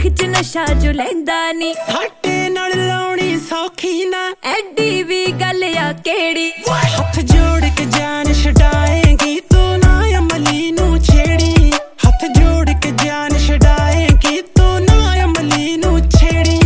च नशा जो लैंदा नी साडे नाल लाउणी सौखी ना एडी भी गल या केड़ी हथ जोड़ के जान छडाएगी तू ना अमली नू छेड़ी हथ जोड़ के जान छडाएगी तू ना अमली नू छेड़ी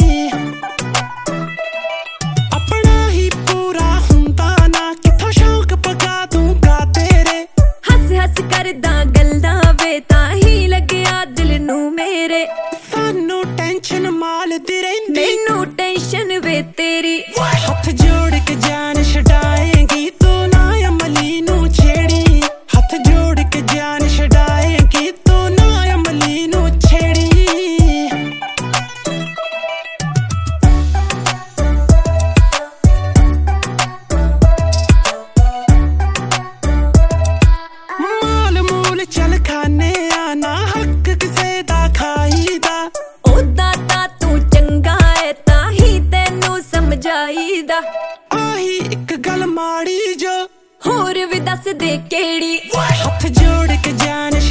अपना ही पूरा हुंदा ना किथों शौक पगा दूंगा तेरे हस हस करदा गल्लां वे ताही लगया दिल नू मेरे सानू टेंशन माल दी रहिंदी मैनू टेंशन वे तेरी हथ जोड़ के जान छडाएगी तू ना अमली नू छेड़ी हथ जोड़ के जान छडाएगी तू ना अमली नू छेड़ी माल मूल चल खाने आना हक किसे दा खाईदा ओदा ता तू चंगा है ताही तैनू समझाईदा आही एक गल माड़ी जो होर भी दस दे केड़ी हथ जोड़ के जान